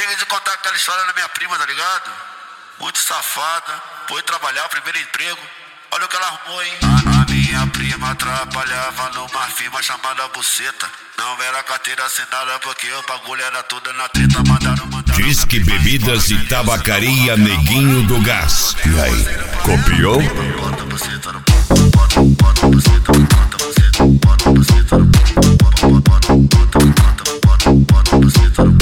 Acabei de contar aquela história da minha prima, tá ligado? Muito safada, foi trabalhar, primeiro emprego. Olha o que ela arrumou, hein? A minha prima trabalhava numa firma chamada Buceta. Não era carteira assinada porque o bagulho era tudo na treta. Mandaram. Disque Bebidas e Tabacaria Neguinho do Gás. E aí, copiou? Bota buceta no bota buceta no bota buceta no bota buceta no bota buceta no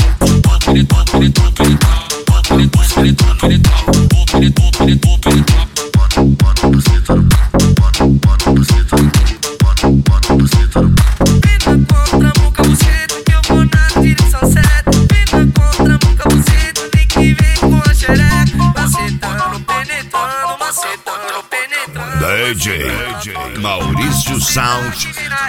DJ Maurício Sound.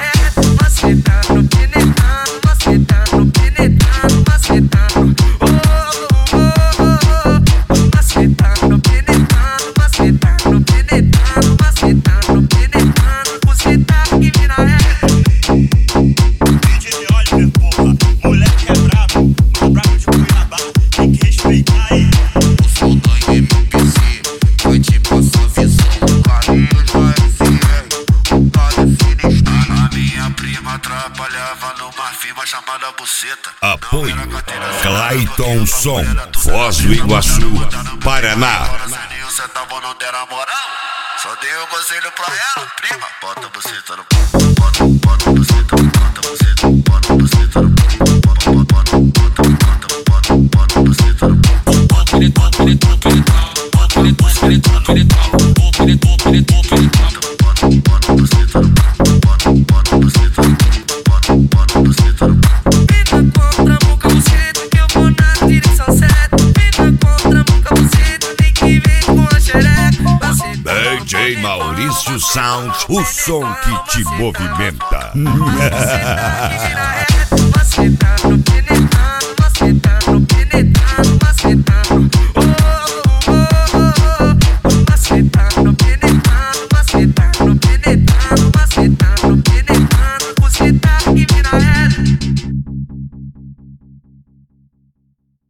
Trabalhava numa firma chamada Buceta. Apoio Clayton Som, Foz do Iguaçu, Paraná. Cê tava não deram moral. Só dei um conselho pra ela, prima. Bota buceta no bota buceta no bota buceta no bota buceta no bota buceta no DJ Maurício Sound, o som que te movimenta.